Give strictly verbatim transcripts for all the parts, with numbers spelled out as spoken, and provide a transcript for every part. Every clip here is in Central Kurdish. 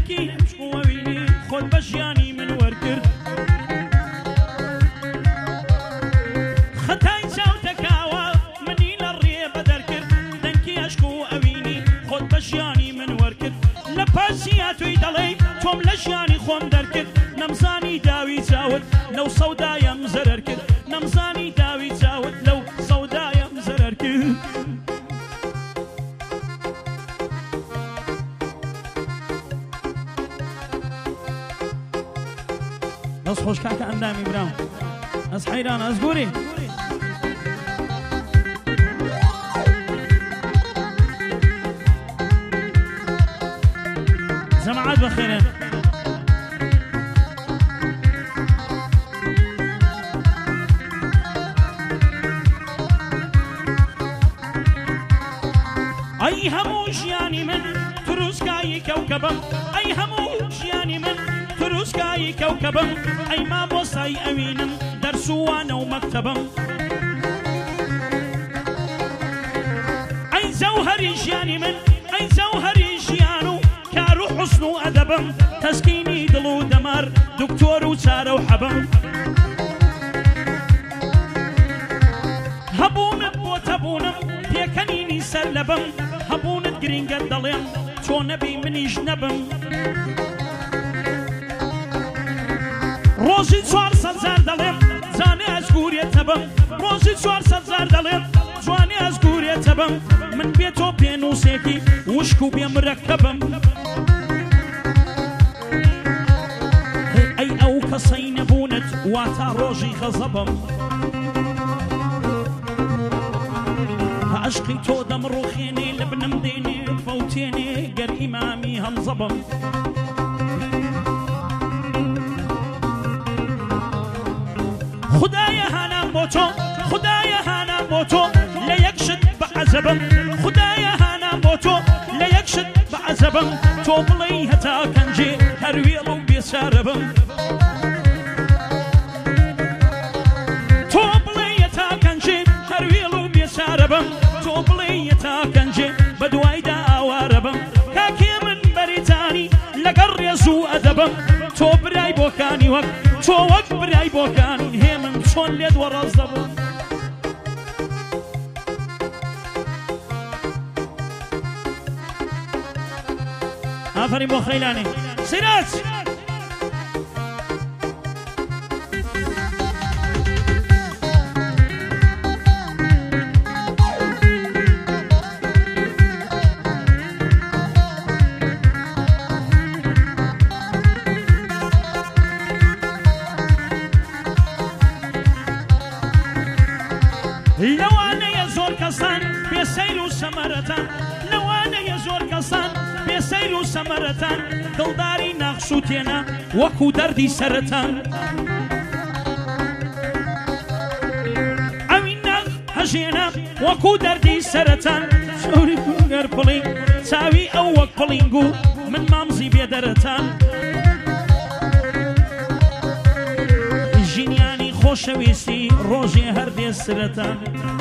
دەنکی ئەمشوەوینی خۆت بە ژیانی من وەرگرت خەتای چاوتەکاوە منی لە ڕێ بەدەرکرد دەنکی عشق و ئەوینی خۆت بە ژیانی من وەرگرت لە پاسیا توی دەڵێ تۆم لە ژیانی خۆم دەرکرد نەمزانی داوی چاوت لەو سەودایم زەرەر کرد نەمزانی داوی چاوت لەو سەودایم زەرەر کرد دەست خۆش کاکە ئەندامی براو ئەس حەیران ئەس گووری جەماعەت بەخێرن ئەی هەموو ژیانی من تروسکایی کەوکەبم ئەی هەموو ژیانی من تروسکایی کەوکەبم ئەی مامۆستای ئەوینم دەرسووانە و مەکتەبم ئەی جەوهەری ژیانی من ئەی جەوهەری ژیان و کار و حوسن و ئەدەبم تەسکینی دڵ و دەمار دکتۆر و چارە و حەبم هەبوونت بۆ تەبوونم پێکەنینی سەر لەبم هەبوونت گرینگە دەڵێم تۆ نەبی منیش نەبم ڕۆژی چوار سەد جار دەڵێم جانێ ئەزگورێتە بم ڕۆژی چوار سەد جار دەڵێم جوانێ ئەزگورێتە بم من بێ تۆ پێنووسێکی وشک و بێمرەکەبم ئەی ئەو کەسەی نەبوونت واتا ڕۆژی خەزەبم عشقی تۆ دەمڕۆخێنێ لە بنم دێنێ فەوتێنێ گەر ئیمامی هەمزەبم خدایە هانام بۆ تۆ خدایە هانام بۆ تۆ لە یەک شت بە عەزەبم خدایە هانام بۆ تۆ لە یەک شت بە عەزەبم تۆ بڵێ هەتا کەنجێ هەروێڵ و بێسارە بم تۆ بڵێ هەتا کەنجێ هەروێڵ و بێسارە بم تۆ بڵێ هەتا کەنجێ بە دوایدا ئاوارە بم کاکێ من بەریتانی لەگەڵ ڕێز و ئەدەبم تۆ برای بۆکانی وەک تۆ وەک برای بۆکانی هێ من چۆن لێت وەڕاز دەبم ئافەرین بۆ خەیلانی سیراج لەوانەیە زۆر کەسان بێسەیر و سەمەرەتان لەوانەیە زۆر کەسان بێسەیر و سەمەرەتان دڵداری ناخش و تێنا وەکو دەردی سەرەتان ئەوی ناخ هەژێنە وەکو دەردی سەرەتان شەوری گەر پڵی چاوی ئەو وەک پڵینگ و من مامزی بێدەرەتان ژینیانی خۆشەویستی ڕۆژێ هەردێ سرەتان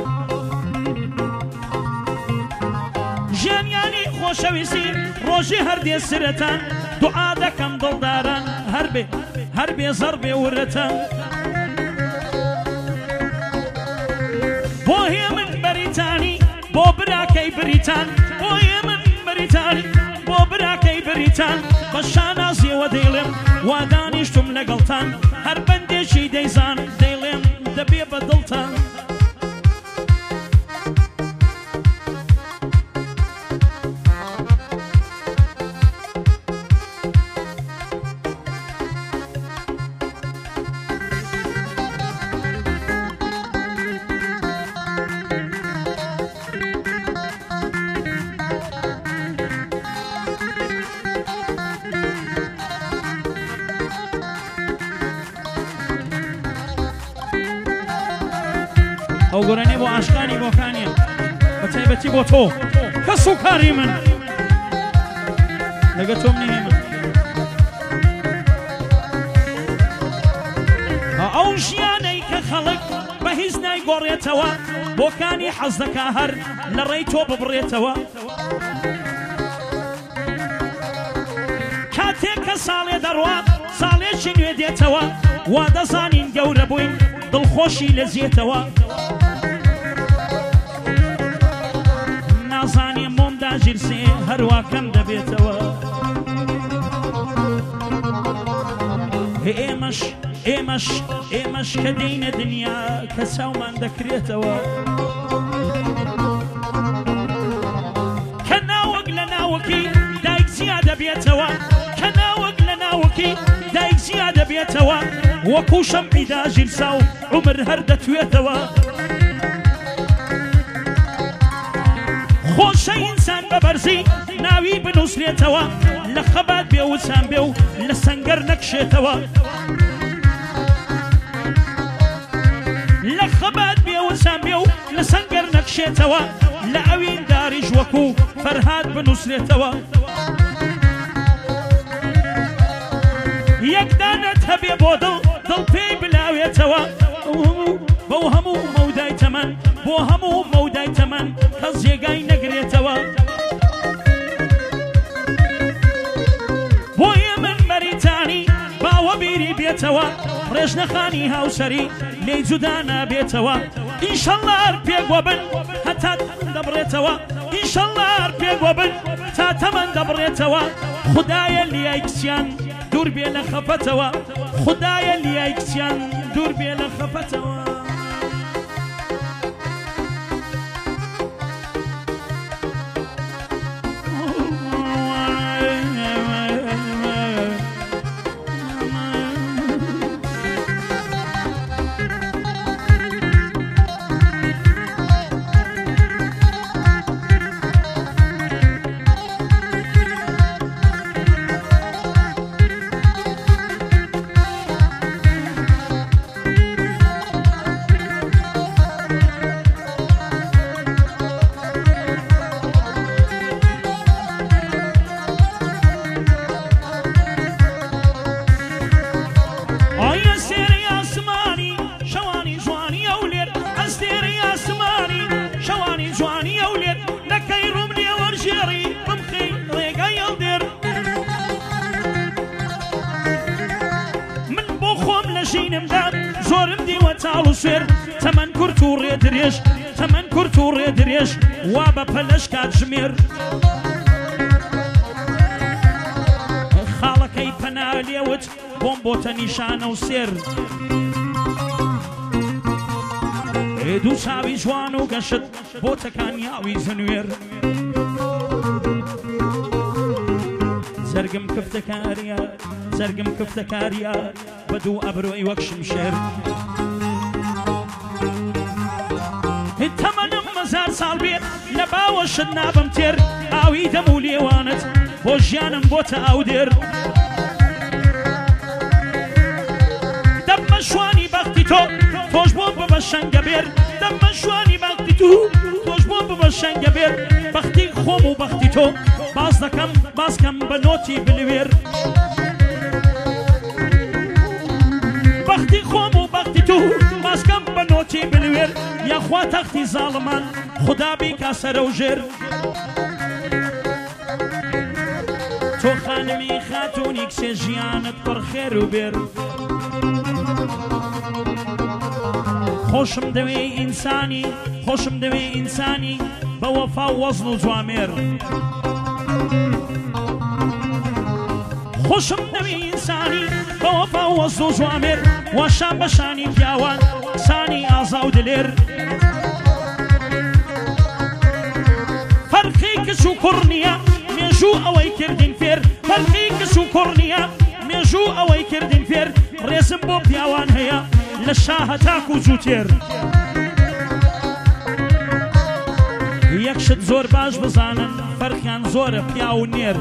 ژیانیانی خۆشەویستی ڕۆژێ هەردێ سرەتان دوعا دەکەم دڵداران هەربێ هەربێ زەڕ بێ ورەتان بۆ هێ من بەریتانی بۆ براکەی بریتان بۆ هێ من بەریتانی بۆ براکەی بریتان بە شانازیەوە دەیڵێم وا دانیشتم لەگەڵتان هەر بەندێکی دەیزان دەیڵێم دەبێ بە دڵتان ئەو گۆرانێ بۆ عاشقانی بۆکانیە بە تایبەتی بۆ تۆ کەس و کاری من لەگە تۆم نهێ من ئەو ژیانەی کە خەڵک بە هیچ نایگۆڕێتەوە بۆکانی حەز دەکا هەر لە ڕێی تۆ ببڕێتەوە ساڵێ دەڕوا ساڵێکی نوێ دێتەوە وا دەزانین گەورە بووین دڵخۆشی لە زیێتەوە نازانێ مۆمدا ژیرسێ هەروە کەم دەبێتەوە ئێمەش ئێمەش ئێمەش کە دەینە دنیا کە چاومان دەکرێتەوە کە ناوەک لە ناوەکی دایک زیادە بێتەوە کە ناوەک لە ناوەکی دایک زیادە بێتەوە وەکو شەمعیدا ژیرسا و عومر هەر دەتوێتەوە خۆشە ئینسان بە بەرزی ناوی بنووسرێتەوە لە خەبات بێ وسان بێ و لە سەنگەر نەکشێتەوە لە خەبات بێ وسان بێ و لە سەنگەر نەکشێتەوە لە ئەوین داریش وەکو فەرهاد بنووسرێتەوە یەکدانت هەبێ بۆ دڵ دڵ پێی بلاوێتەوە بۆ هەموو مەودای تەمەن بۆ هەموو مەودای تەمەن کەس جێگای نەگرێتەوە بۆیە من مەریتانی باوە بیری بێتەوە ڕێژنەخانی هاوسەری لێی جودا نابێتەوە ئینشەڵڵا هەر پێگوە بن هەتا تەمەن دەبڕێتەوە ئینشەڵڵا هەر پێگوە بن تا تەمەن دەبڕێتەوە خودایە لیای کچیان دوور بێ لە خەفەتەوە خودایە لیای کچیان دوور بێ لە خەفەتەوە زۆرم دیوە چاڵ و سوێر تەمەن کورت و ڕێدرێژ تەمەن کورت و ڕێدرێژ وا بە پەلەش کات ژمێر خاڵەکەی پەنا لێوت بۆم بۆتە نیشانە و سێر دوو چاوی جوان و گەشت بۆتە کانیاوی زنوێر زەرگم کفتەکاریە زەرگم کفتەکاریە بە دوو ئەبرۆی وەک شمشێر تەمەنم مەزار ساڵ بێت لە باوەشت نابم تێر ئاوی دەم و لێوانت بۆ ژیانم بۆتە ئاو دێر دەممە شوانی بەختی تۆ تۆش بۆم ببە شەنگە بێر دەممە شوانی بەختی تو تۆش بۆم ببە شەنگە بێر بەختی خۆم و بەختی تۆ باز دەکەم باسکەم بە نۆتی بلوێر بەختی خۆم و بەختی تو باسکەم بە نۆتی بلوێر یاخوا تەختی زاڵمان خدا بیکا سەرە و ژێر تۆ خانمی خاتوونی کسێ ژیانت پڕ خێر و بێر خۆشم دەوێ ئینسانی خۆشم دەوێ ئینسانی بە وەفا و وەزن و جوامێر خۆشم دەوێ ئینسانی بە وەفا و وەزن و جوامێر وەشان بەشانی پیاوان سانی ئازا و دلێر فەرقی کچ و کوڕ نییە مێژوو ئەوەی کردین فێر فەرقی کچ و کوڕ نییە مێژوو ئەوەی کردین فێر ڕێزم بۆ پیاوان هەیە لە شاهە تاک و جووتێر یەکشت زۆر باش بزانن فەرقیان زۆرە پیا و نێر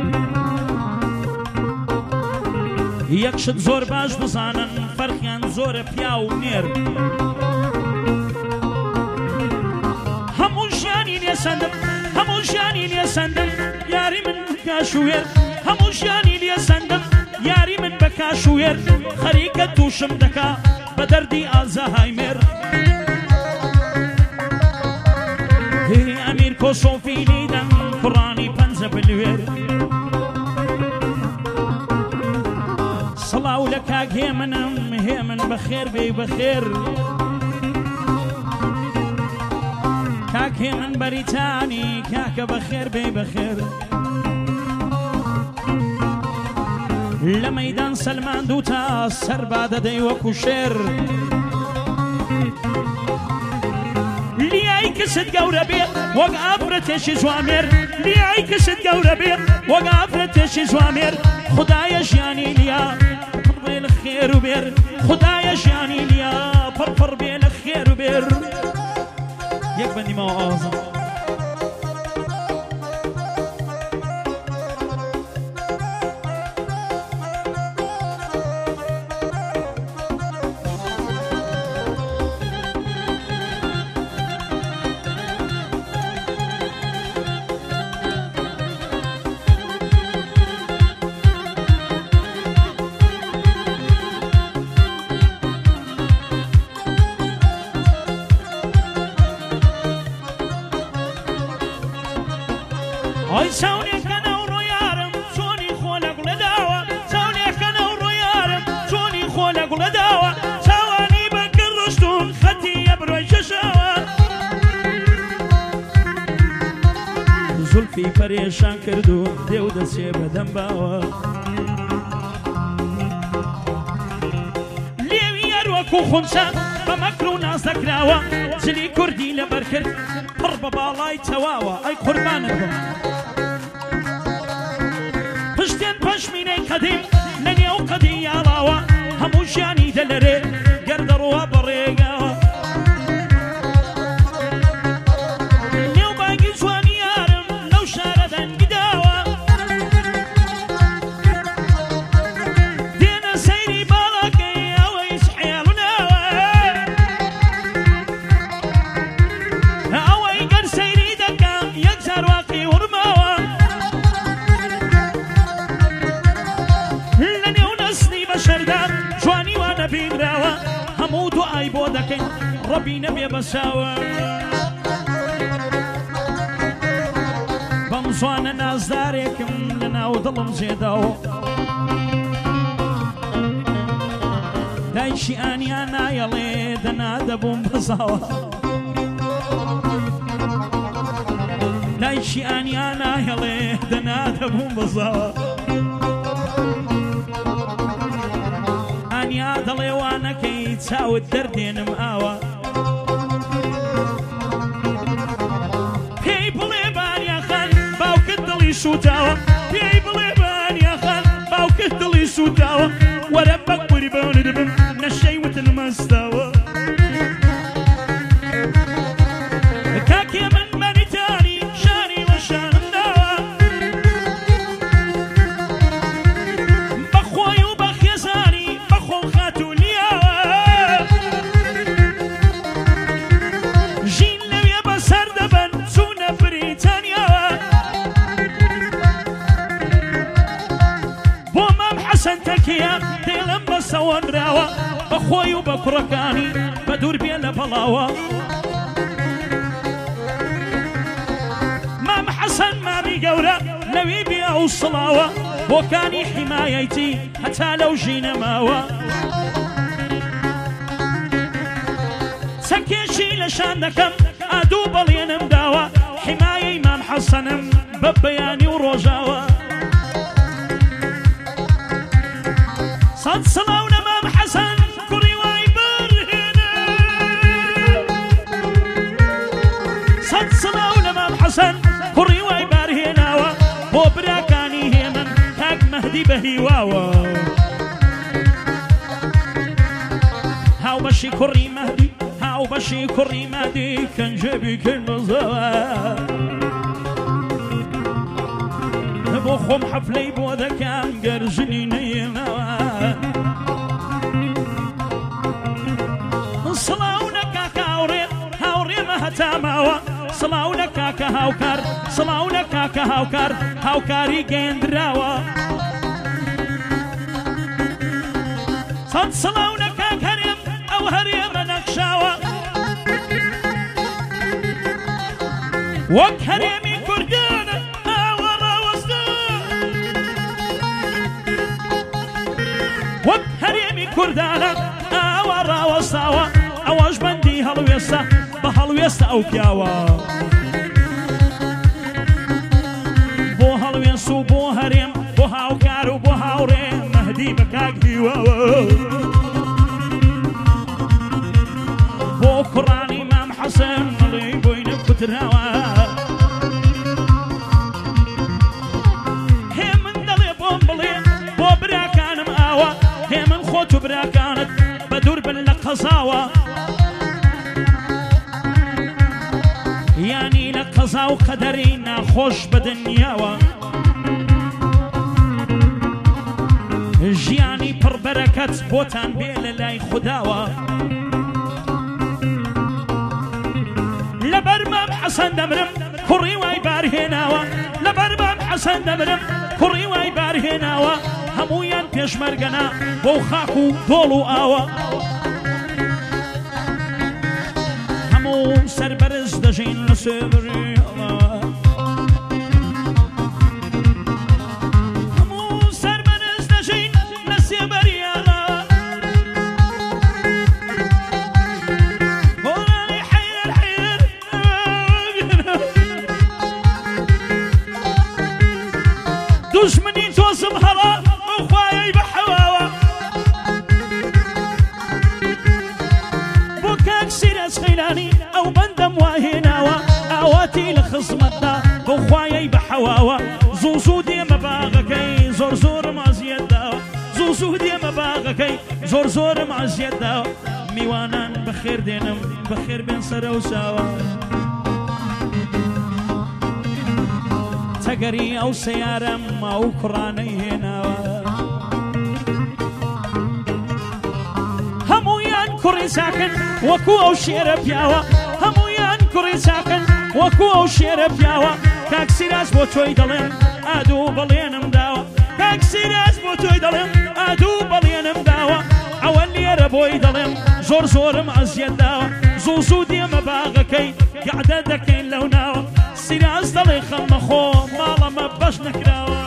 یەکشت زۆر باش بزانن فەرقیان زۆرە پیا و نێر هەموو ژیانی لێسەندم هەموو ژیانی لێسەندم یاری من کاشوێر هەموو ژیانی لێسەندم یاری من بە کاشوێر خەریکە تووشم دەکا بە دەردی ئازەهایمێر ئەمیر کۆسۆفی لێدەم کوڕانی پەنجە بلوێر سڵاو لە کاک هێمنم هێمن بەخێر بێ بەخێر کاک هێمن بەریتانی کاکە بەخێر بێ بەخێر لە مەیدان سەلمان دوو تا سەر با دەدەی وەکو شێر لیای کەست گەورە بێ وەک ئافرەتێکی جوامێر لیای کەست گەورە بێ وەک ئافرەتێکی جوامێر خدایە ژیانی لیا پڕ بێ لە خێر و بێر خدایە ژیانی لیا پڕپڕ بێ لە خێر و بێر یەک بەندیمەوە ئازم ئەی چاونێکەنە و ڕۆیارم چۆنی خۆ لە گوڵە داوە چاونێکەنە و ڕۆیارم چۆنی خۆ لە گوڵە داوە چاوانی بەکرد ڕشتون خەتی ئەبرۆی شەشاوە زولفی پەرێشان کردو دێو دەچێ بەدەم باوە لێوی هەروەکو خونچە بە مەکر و ناز دەکراوە جلی کوردی لەبەر کرد پڕ بە باڵای تەواوە ئەی قوربانت بم پشتێن پەشمینەی قەدیم لە نێو قەدی یاڵاوە هەموو ژیانی دەلەرێ گەردەڕوە بەڕێگاوە نێو باگی جوانی یارم لەو شارە دەنگداوە دێنە سەیری باڵاکەی ئەوەیش حێڵناوە ئەوەی گەر سەیری دەکا یەک جار واقی ورماوە شەردان جوانی وانە بینراوە هەموو دوعای بۆ دەکەین ڕەبی نەبێ بەساوە بەم زوانە نازدارێکم لە ناو دڵم زێداوە دایشی ئانیان نایەڵێ دەنا دەبووم بەزاوە دایشی ئانیان نایەڵێ دەنا دەبووم بەزاوە ئانیا دەڵێوانەکەی چاوت دەردێنم ئاوە پێی بڵێ بانیاخان باوکت دڵی سووتاوە پێی بڵێ بانیاخان باوکت دڵی سووتاوە وەرە بە قوربانت بم نەشەی وتن مەستاوە کاکێ من بەریتانی شانی وە شانم داوە بەخۆی و بە خێزانی بەخۆ خاتوونیاوە ژین لەوێ بەسەر دەبەن چوونە بریتانیاوە بۆ مام حەسەن تەکیە دێڵم بە سەوەنراوە بەخۆی و بە کوڕەکانی بە دوور بێ لە بەڵاوە مام حەسەن مامی گەورە لەوێ بێ ئەو سڵاوە بۆکانی حیمایەتی هەتا لەو ژینە ماوە چەکێکی لەشان دەکەم ئادوو بەڵێنم داوە حیمایەی مام حەسەنم بە بەیانی و ڕۆژاوە سەد سڵاو لە مام حەسەن کوڕی وای بەرهێنە سەد سڵاو لە مام حەسەن کوڕی وای بەرهێناوە بۆ براکانی هێمن کاک مەهدی بە هیواوە هاو بەشی کوڕی مەهدی هاو بەشی کوڕی مەهدی کەنجەبی کرد بەزەوە بۆ خۆم حەفلەی بۆ دەکەم گەرژنی نەیێنەوە سڵاو لە کاکە هاوڕێ هاوڕێمە هەتا ماوە سڵاو لە کاکە هاوکار سڵاو لە کاکە هاوکار هاوکاری گەیەندراوە سەد سڵاو لە کاک هەرێم ئەو هەرێمە نەخشاوە وەک هەرێمی کوردانە ئاوە ڕاوەستە وەک کوردانە ئاوا ڕاوەستاوە ئەوەش بەندی هەڵوێستا بە هەڵوێستا ئەو پیاوە بۆ هەڵوێنس و بۆ هەرێم بۆ هاوکار و بۆ هاوڕێم مەهدی بە کاک هیواوە بۆ کوڕانی مام حەسەن مەڵێ بۆی نەکوتراوە هێ من دەڵێ بۆم بڵێ بۆ براکانم ئاوە هێ من خۆت و براکانت بە دوور بن لە قەزاوە یانی لە قەزا و قەدەری ناخۆش بە دنیاوە ژیانی پڕبەرەکەت بۆتان بێ لە لای خودداوە لەبەر مام حەسەن دەمرم کوڕی وای بارهێناوە لەبەر مام حەسەن دەمرم کوڕی وای بارهێناوە هەموویان پێشمەرگەنا بۆ خاک و دۆڵ و ئاوە هەموو سەربەرز دەژین لە سێبری هەموو سەربەرز دەژین لە سێبەریاڵە گۆرانی حەیر حەیر دوژمنی تۆزم هەڵا ئەو خوایەی بە حەواوە بۆ کاک سیرەج خەیلانی ئەو بەندەم واهێناوە ئاواتی لە خزمەتدا بۆ خوایەی بە حەواوە زوو زوو دێمە باغەکەی زۆر زۆرم ئازیەت داوە زوو زوو دێمە باغەکەی زۆر زۆرم ئازیەت داوە میوانان بەخێر دێنم بەخێر بێن سەرە و ساوە تەگەری ئەو سەیارەم ئەو کوڕانەی هێناوە هەموویان کوڕی چاکن وەکو ئەو شێرە پیاوە هەموویان کوڕی چاکن وەکو ئەو شێرە پیاوە کاک سیراج بۆ تۆی دەڵێن ئادوو بەڵێنم داوە کاک سیراج بۆ تۆی دەڵێن ئادوو بەڵێنم داوە ئەوە لێرە بۆی دەڵێم زۆر زۆرم ئەزیەت داوە زوو زوو دێمە باغەکەی گەعدە دەکەین لەو ناوە سیراج دەڵێ خەمە خۆ ماڵەمە بەش نەکراوە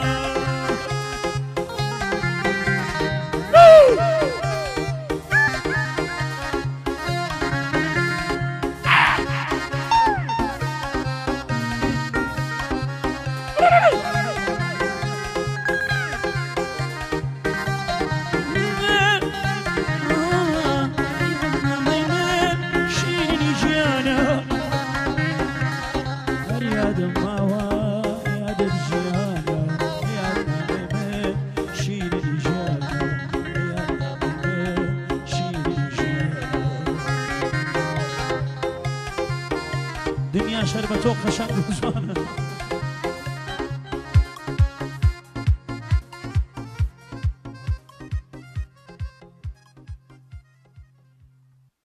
دنیا شەر بە تۆ قەشەنگ و جوانە